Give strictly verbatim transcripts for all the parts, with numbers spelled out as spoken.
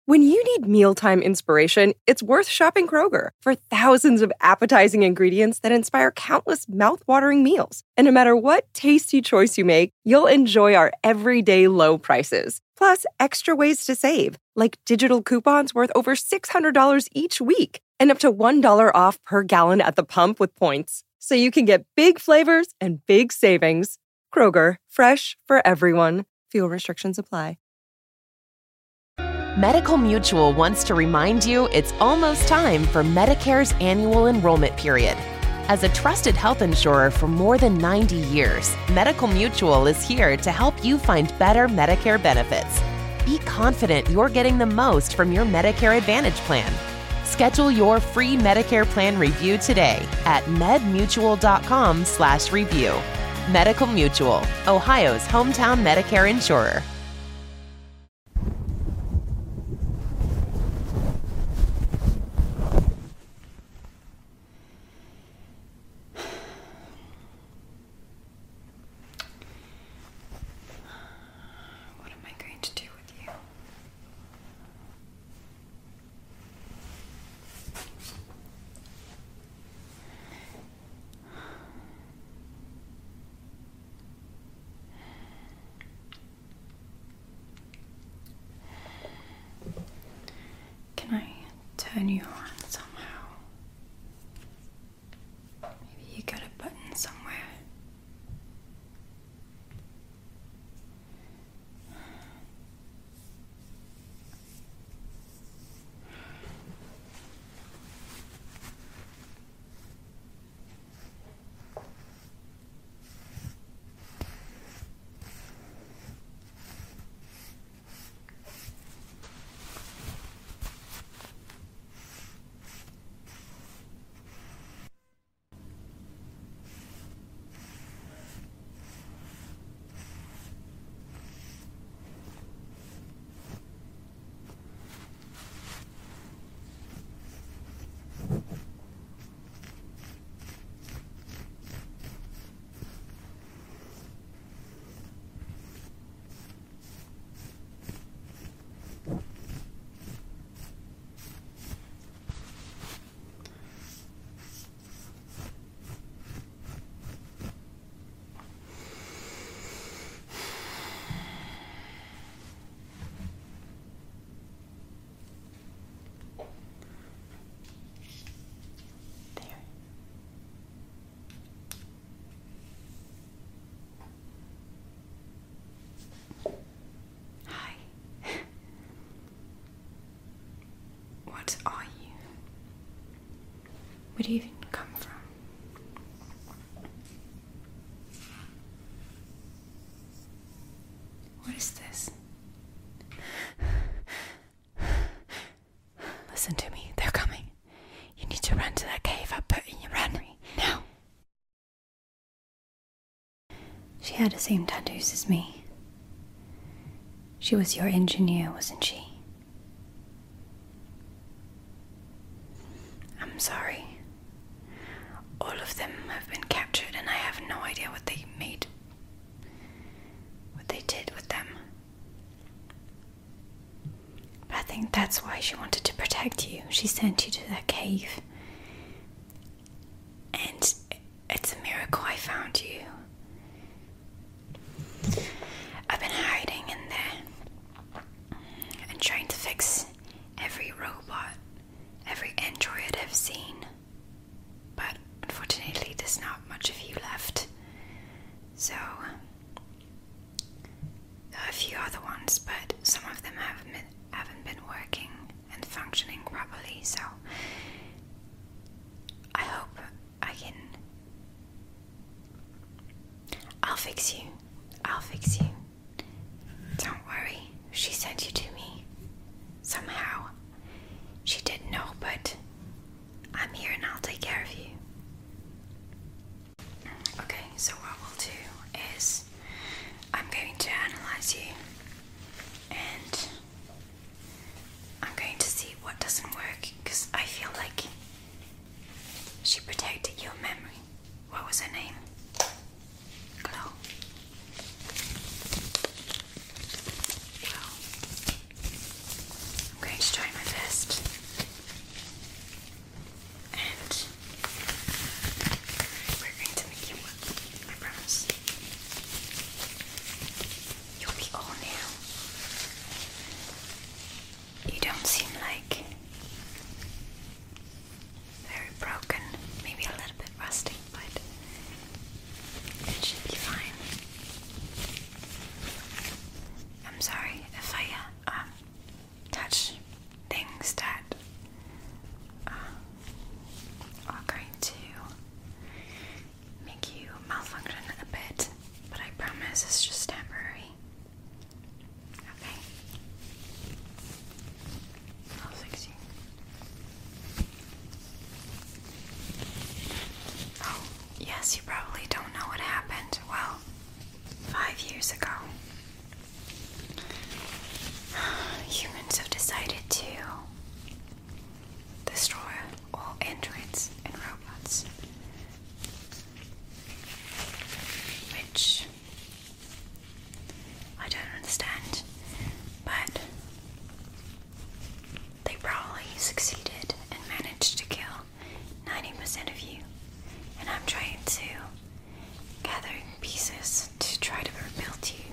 When you need mealtime inspiration, it's worth shopping Kroger for thousands of appetizing ingredients that inspire countless mouth-watering meals. And no matter what tasty choice you make, you'll enjoy our everyday low prices. Plus, extra ways to save, like digital coupons worth over six hundred dollars each week and up to one dollar off per gallon at the pump with points. So you can get big flavors and big savings. Kroger, fresh for everyone. Fuel restrictions apply. Medical Mutual wants to remind you it's almost time for Medicare's annual enrollment period. As a trusted health insurer for more than ninety years, Medical Mutual is here to help you find better Medicare benefits. Be confident you're getting the most from your Medicare Advantage plan. Schedule your free Medicare plan review today at medmutual.com slash review. Medical Mutual, Ohio's hometown Medicare insurer. Can I turn you on somehow? Maybe you got a button somewhere. What are you? Where do you even come from? What is this? Listen to me, they're coming. You need to run to that cave I put in your memory. Now! She had the same tattoos as me. She was your engineer, wasn't she? I'm sorry. All of them have been captured and I have no idea what they made, what they did with them. But I think that's why she wanted to protect you. She sent you to that cave. And it's a miracle I found you. I've been hiding in there and trying to fix every robot, every android I've seen. But unfortunately there's not much of you left. So there are a few other ones, but some of them haven't been, haven't been working and functioning properly, so I hope I can... I'll fix you. I'll fix you. Don't worry. She sent you to me. Somehow. She didn't know, but I'm here and I'll take care of you. Okay, so what we'll do is I'm going to analyze you and I'm going to see what doesn't work, because I feel like she protected your memory. What was her name? Chloe. Chloe. I'm going to don't seem like very broken, maybe a little bit rusty, but it should be fine. I'm sorry if I uh, um, touch things that uh, are going to make you malfunction a bit, but I promise it's just temporary. Okay? I'll fix you. Oh, yes, you probably don't know what happened. Well, five years ago, humans have decided to destroy all androids and robots, which I don't understand, but they probably succeeded and managed to kill ninety percent of you, and I'm trying to gather pieces to try to rebuild you.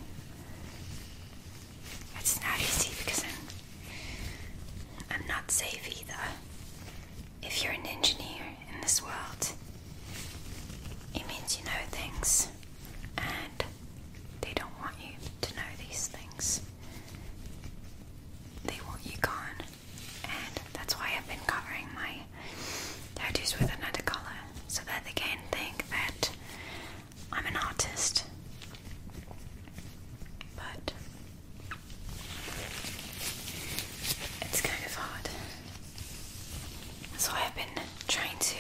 It's not easy because I'm, I'm not safe either. If you're an engineer in this world, it means you know things, and they don't want you to know these things. They want you gone, and that's why I've been covering my tattoos with another color, so that they can't think that I'm an artist. But it's kind of hard. So I've been trying to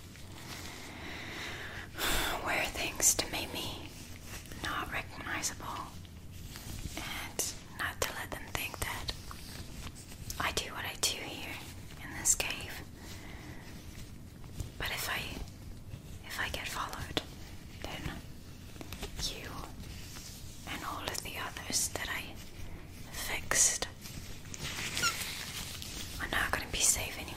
wear things to make me not recognizable, and not to let them think that I do what I do here in this cave. But if I if I get followed, then you and all of the others that I fixed are not going to be safe anymore.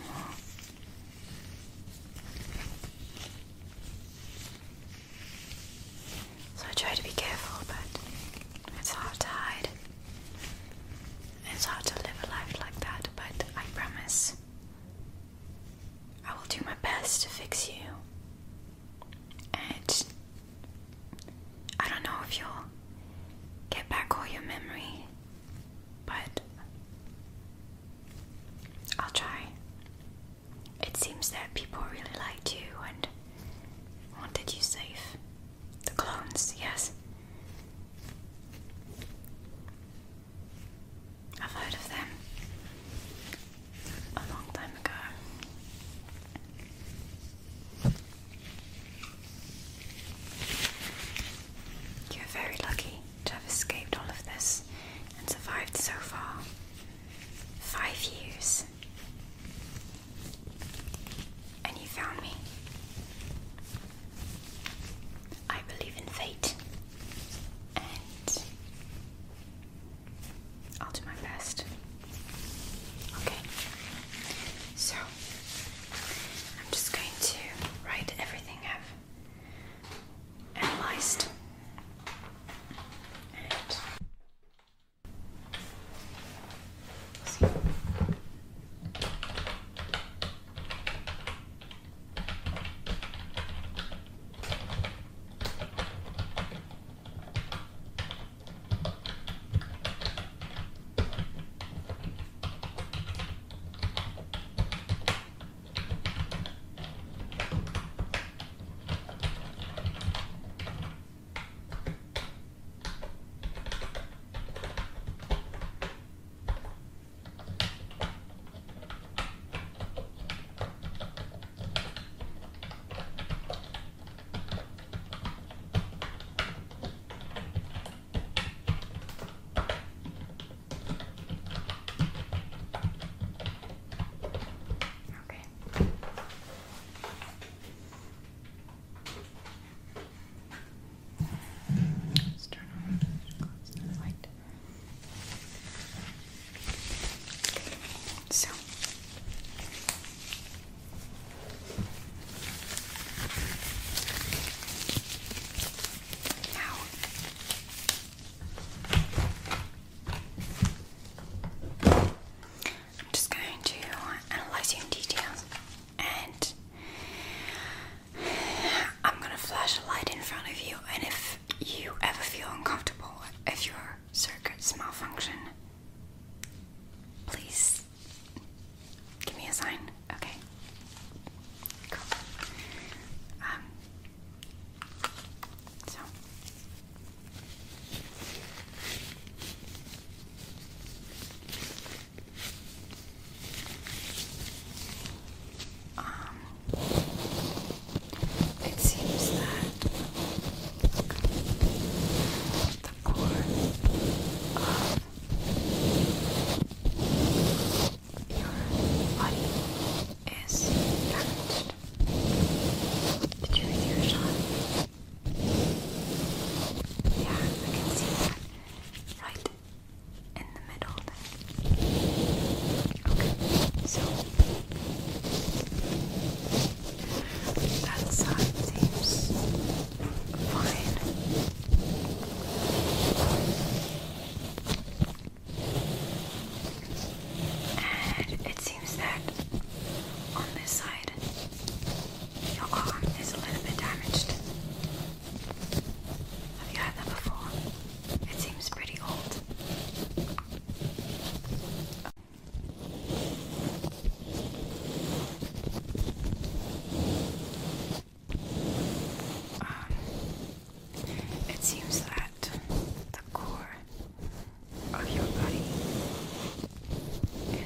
So I try to be careful, but it's hard to hide. It's hard to live a life like that, but I promise I will do my best to fix you. And I don't know if you'll get back all your memory, but I'll try.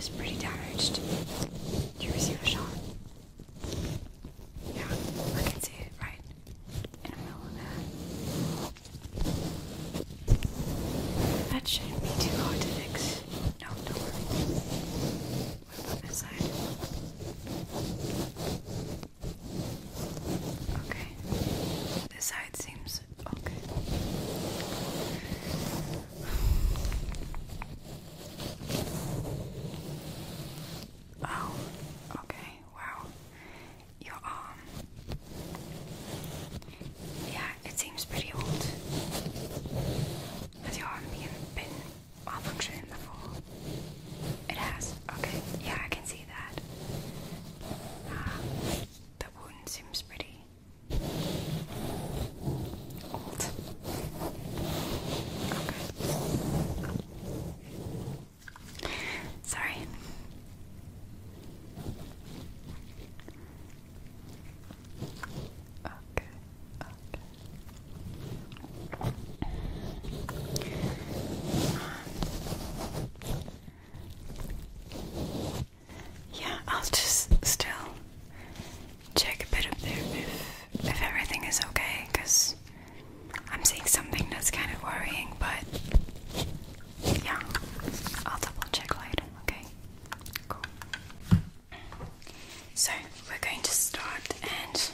seems pretty damaged. Do you receive a shot? Yeah, I can see it right in the middle of that. That shouldn't be too hard to fix. No, don't worry. What about this side? Okay. This side seems okay. Oh, okay, wow. Your arm. Yeah, it seems pretty old. Has your arm been, been malfunctioning before? It has? Okay, yeah, I can see that. Uh, the wound seems pretty old. Okay. Sorry. Okay, okay. Yeah, I'll just still check a bit up there if, if everything is okay, because I'm seeing something that's kind of worrying, but yeah, I'll double check later, okay? Cool. So, we're going to start, and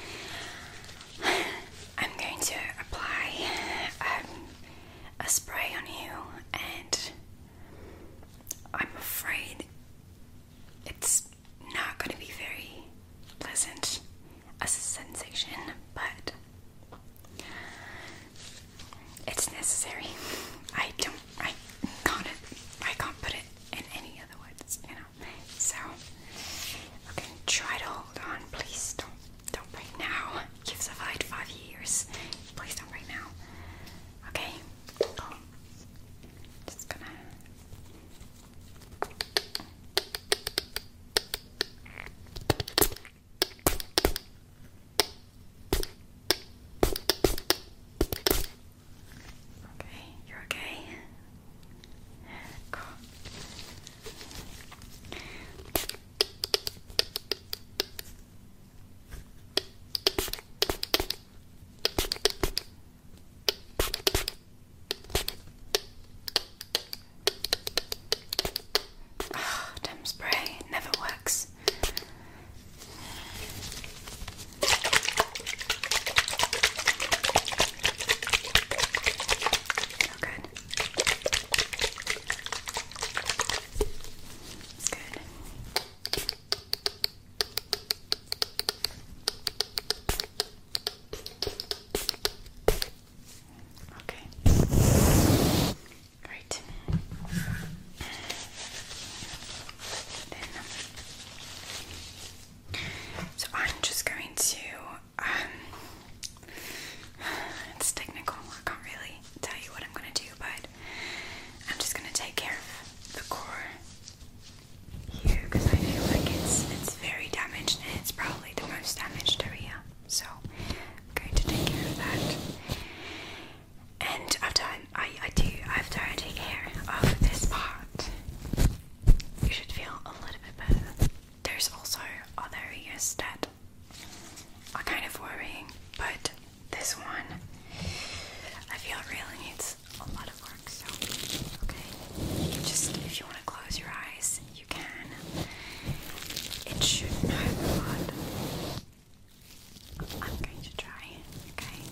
I'm going to apply um, a spray on you, and I'm afraid it's not going to be very pleasant as a sensation, but it's necessary. I don't, I can't, I can't put it in any other words, you know. So, okay, try to hold on, please. Don't, don't break now. You've survived five years. Please don't break now. Okay. Cool. Just gonna. Okay, you're okay. Cool. Oh, damn spray, it never works. Oh, good. It's good. Okay. Great. Then, so I'm just going to, um, it's technical, I can't really tell you what I'm going to do, but I'm just going to take care of the core here, because I feel like it's, it's very damaged, and it's probably the most damaged area, so I'm going to take care of that. And after I, I, I do, after I take care of this part, you should feel a little bit better. There's also other areas that are kind of worrying, but this one, I feel really needs a lot of work, so, okay. You can just, if you want to close your eyes, you can. It shouldn't hurt a lot. I'm going to try, okay?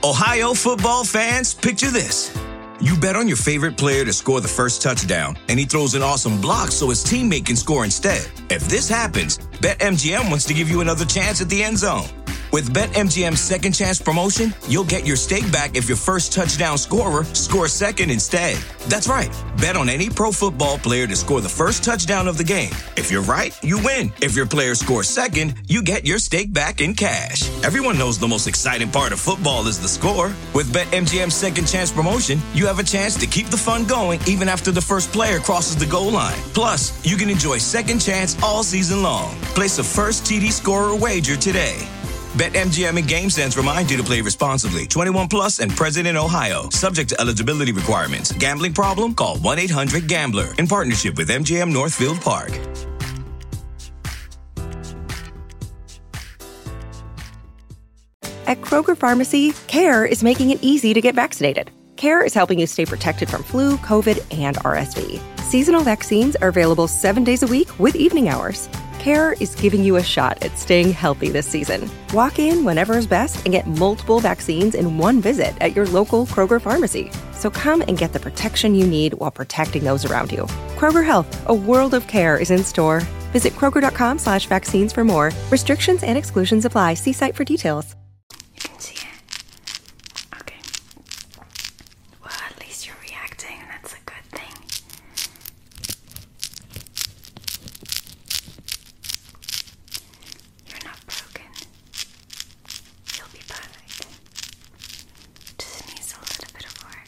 Ohio football fans, picture this. You bet on your favorite player to score the first touchdown, and he throws an awesome block so his teammate can score instead. If this happens, BetMGM wants to give you another chance at the end zone. With BetMGM's Second Chance promotion, you'll get your stake back if your first touchdown scorer scores second instead. That's right. Bet on any pro football player to score the first touchdown of the game. If you're right, you win. If your player scores second, you get your stake back in cash. Everyone knows the most exciting part of football is the score. With BetMGM's Second Chance promotion, you have a chance to keep the fun going even after the first player crosses the goal line. Plus, you can enjoy Second Chance all season long. Place a first T D scorer wager today. BetMGM and GameSense remind you to play responsibly. twenty-one plus and present in Ohio. Subject to eligibility requirements. Gambling problem? Call one eight hundred gambler. In partnership with M G M Northfield Park. At Kroger Pharmacy, CARE is making it easy to get vaccinated. CARE is helping you stay protected from flu, COVID, and R S V. Seasonal vaccines are available seven days a week with evening hours. CARE is giving you a shot at staying healthy this season. Walk in whenever is best and get multiple vaccines in one visit at your local Kroger pharmacy. So come and get the protection you need while protecting those around you. Kroger Health, a world of care is in store. Visit kroger.com slash vaccines for more. Restrictions and exclusions apply. See site for details. You can see it. Okay. Well, at least you're reacting. That's a good thing. You're not broken. You'll be perfect. Just needs a little bit of work.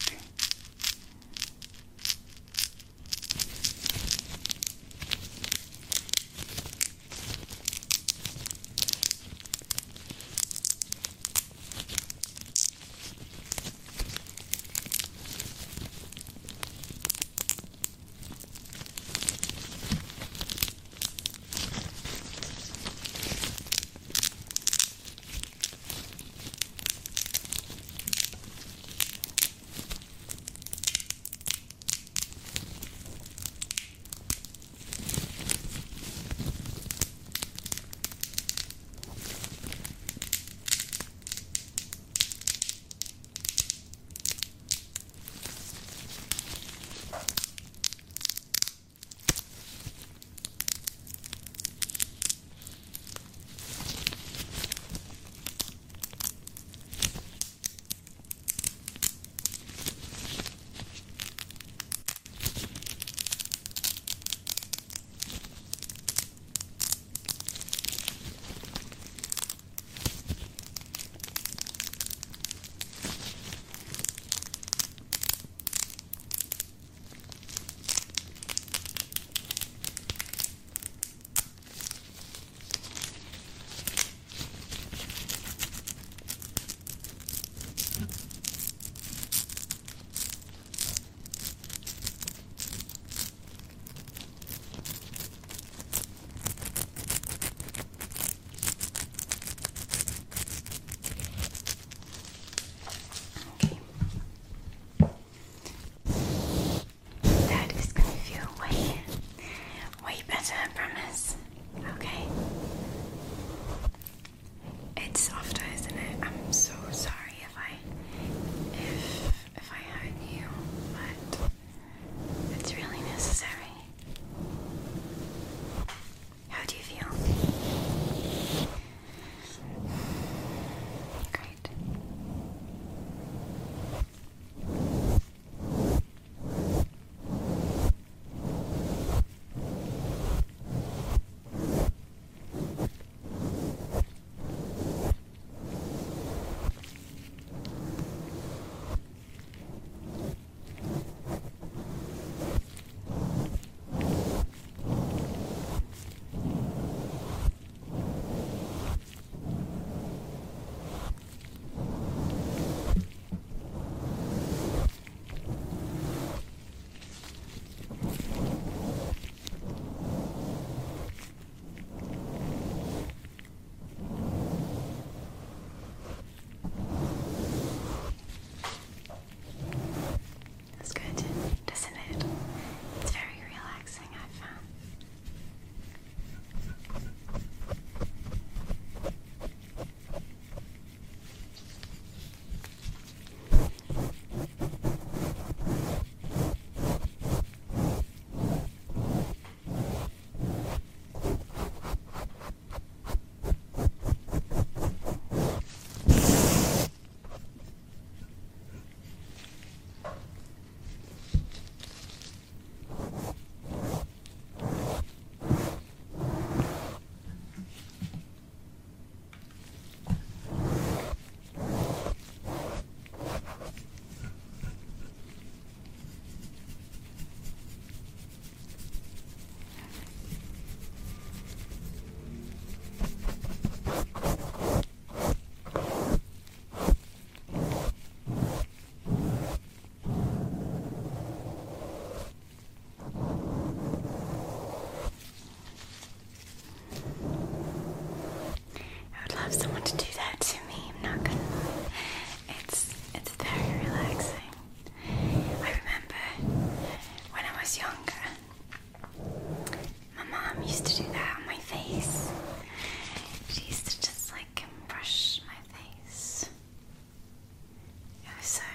used to do that on my face. She used to just like brush my face. It was so,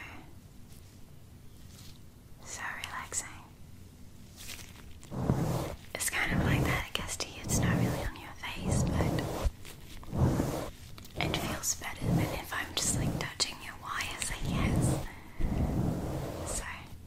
so relaxing. It's kind of like that, I guess, to you. It's not really on your face, but it feels better than if I'm just like touching your wires, I guess. So.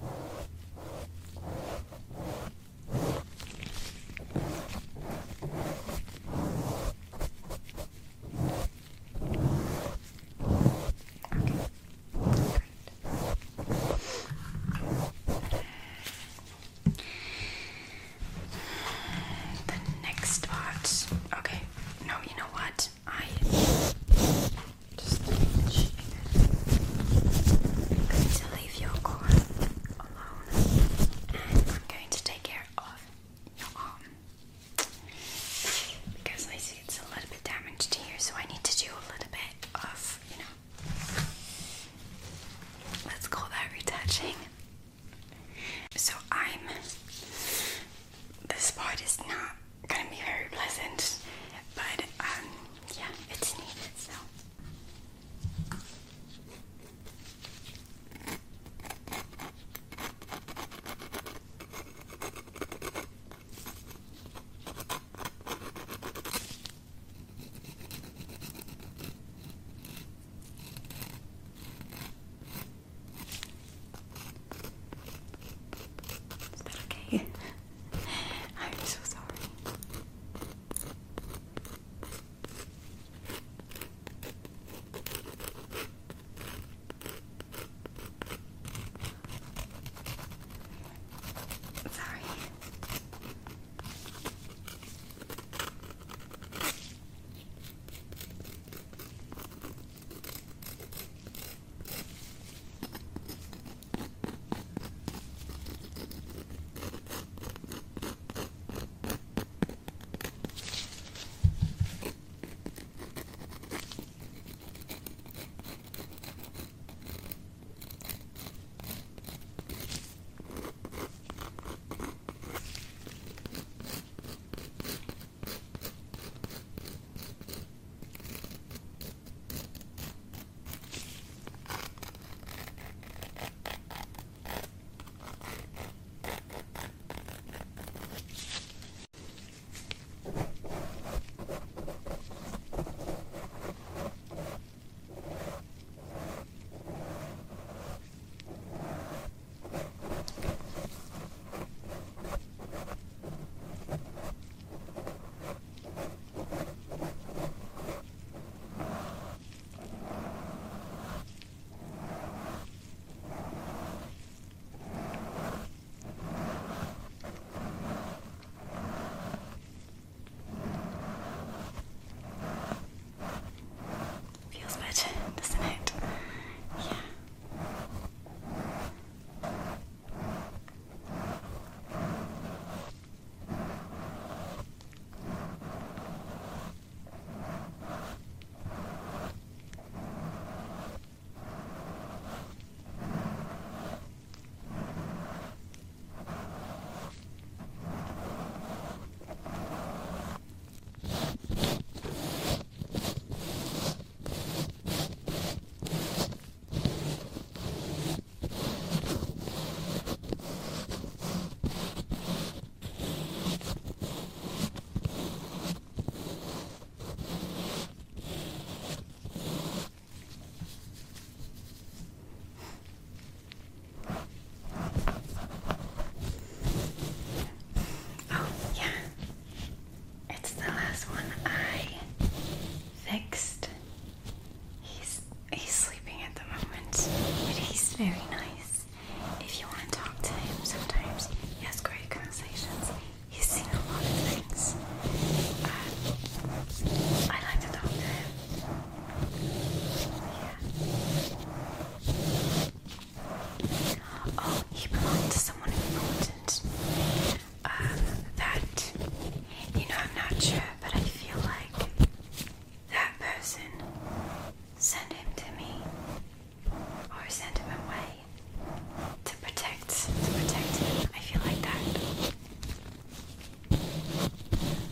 So I'm, this part is not going to be very pleasant, but um, yeah, it's needed, so. I'm so sorry. Sorry. Doesn't it? Yeah. Very nice. If you want to talk to him, sometimes he has great conversations. He's seen a lot of things. Uh, I like to talk to him. Yeah. Oh, he belonged to someone important. Um, that, you know, I'm not sure, but I feel like that person sent him to me. Or send him away to protect, to protect him. I feel like that.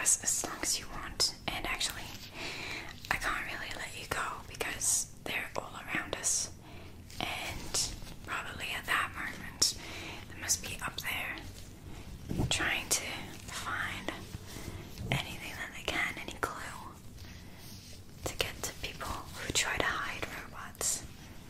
us as long as you want. And actually, I can't really let you go because they're all around us. And probably at that moment, they must be up there trying to find anything that they can, any clue, to get to people who try to hide robots.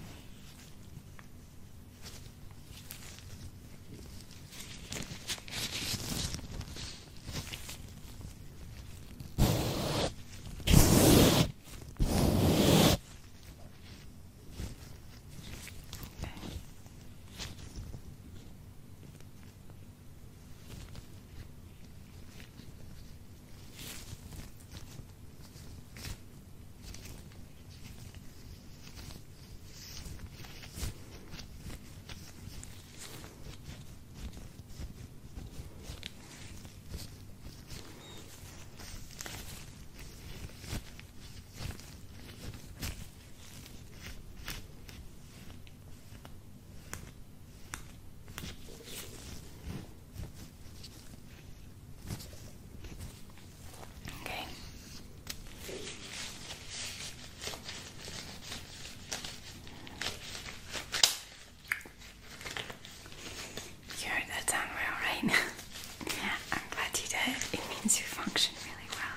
You function really well.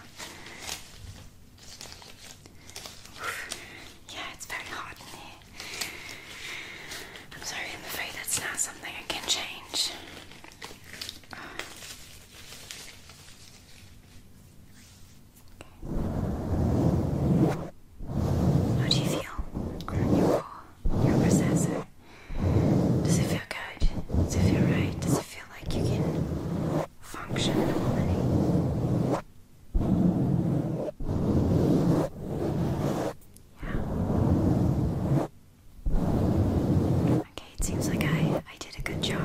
Yeah, it's very hot in here. I'm sorry, I'm afraid that's not something I can change. How do you feel on your, your processor? Does it feel good? Does it feel right? Does it feel like you can function normally? Seems like I, I did a good job.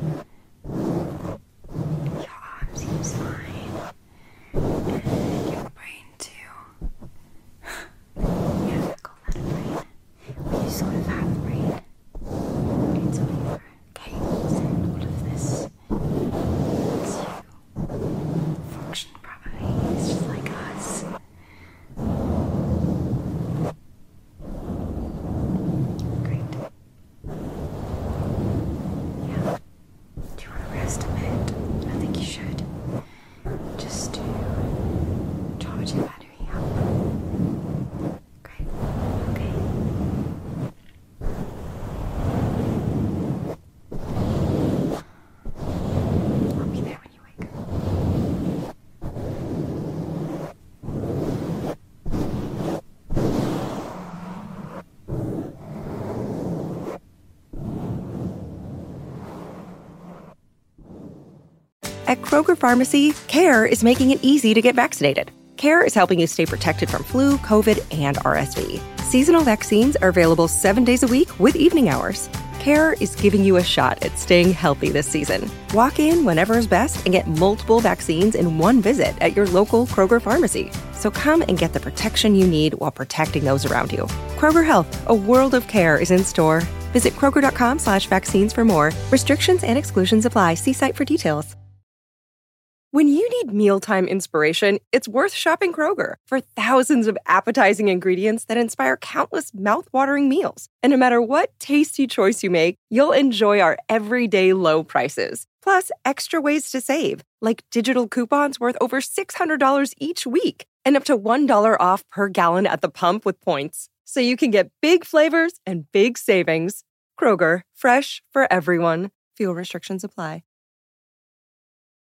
Your arm seems fine. And your brain too. Yeah, I call that a brain. Well, you sort of have a brain. It's all your cables and all of this. It's you function properly. It's just like us. At Kroger Pharmacy, CARE is making it easy to get vaccinated. CARE is helping you stay protected from flu, COVID, and R S V. Seasonal vaccines are available seven days a week with evening hours. CARE is giving you a shot at staying healthy this season. Walk in whenever is best and get multiple vaccines in one visit at your local Kroger Pharmacy. So come and get the protection you need while protecting those around you. Kroger Health, a world of care, is in store. Visit Kroger.com slash vaccines for more. Restrictions and exclusions apply. See site for details. When you need mealtime inspiration, it's worth shopping Kroger for thousands of appetizing ingredients that inspire countless mouth-watering meals. And no matter what tasty choice you make, you'll enjoy our everyday low prices. Plus, extra ways to save, like digital coupons worth over six hundred dollars each week and up to one dollar off per gallon at the pump with points. So you can get big flavors and big savings. Kroger, fresh for everyone. Fuel restrictions apply.